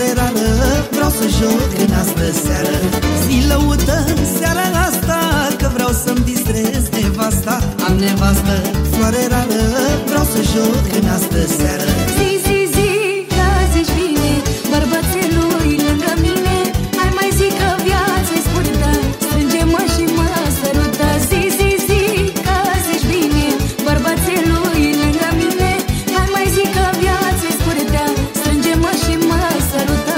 rară, vreau să joc în astă seară. Zi lăută seara asta, că vreau să-mi distrez nevasta. Am nevastă, floare rară, vreau să joc în astă seară. Zi, zi, zi, că zici bine, bărbățelui lângă mine. Hai mai zi că viața-i scurtă, strânge-mă și mă sărută. Zi, zi, zi, că zici bine, bărbățelui lângă mine. Hai mai zi că viața-i scurtă, strânge-mă și mă sărută.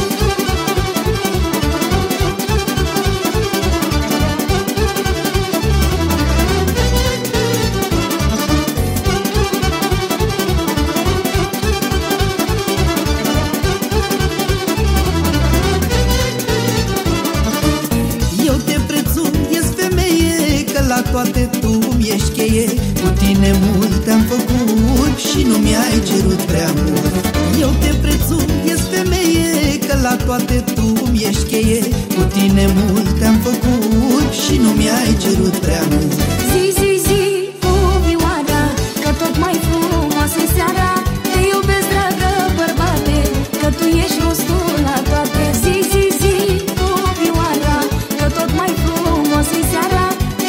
La toate tu mi-ești cheie, cu tine mult te-am făcut și nu mi-ai cerut prea mult. Eu te prețuiesc, femeie, că la toate tu mi-ești cheie, cu tine mult te-am făcut și nu mi-ai cerut prea mult. Zi, zi, zi, Fumioara, că tot mai frumoasă seara. Te iubesc, dragă bărbate, că tu ești rostul la toate. Zi, zi, zi, Fumioara, că tot mai frumoasă seara.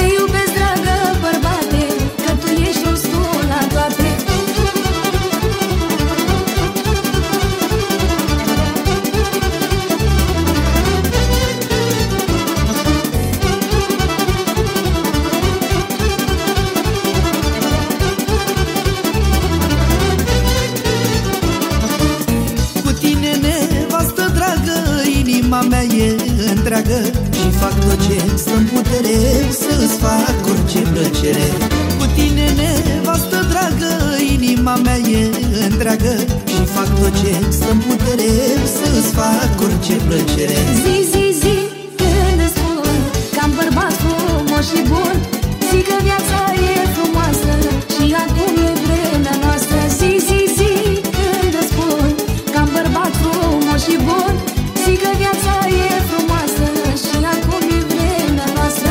Inima mea e întreagă și fac tot ce stă-n putere să-ți fac orice plăcere. Cu tine, nevastă dragă, inima mea e întreagă și fac tot ce stă-n putere să-ți fac orice plăcere. Zi, zi, zi, când îți spun că-am bărbat frumos și bun, zic că viața e frumoasă și acum e vremea noastră. Zi, zi, zi, când îți spun că-am bărbat frumos și bun, zic că viața e frumoasă și acum e vremea noastră.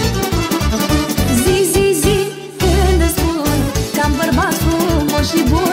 Zi, zi, zi, când îți spun că-am bărbat frumos și bun,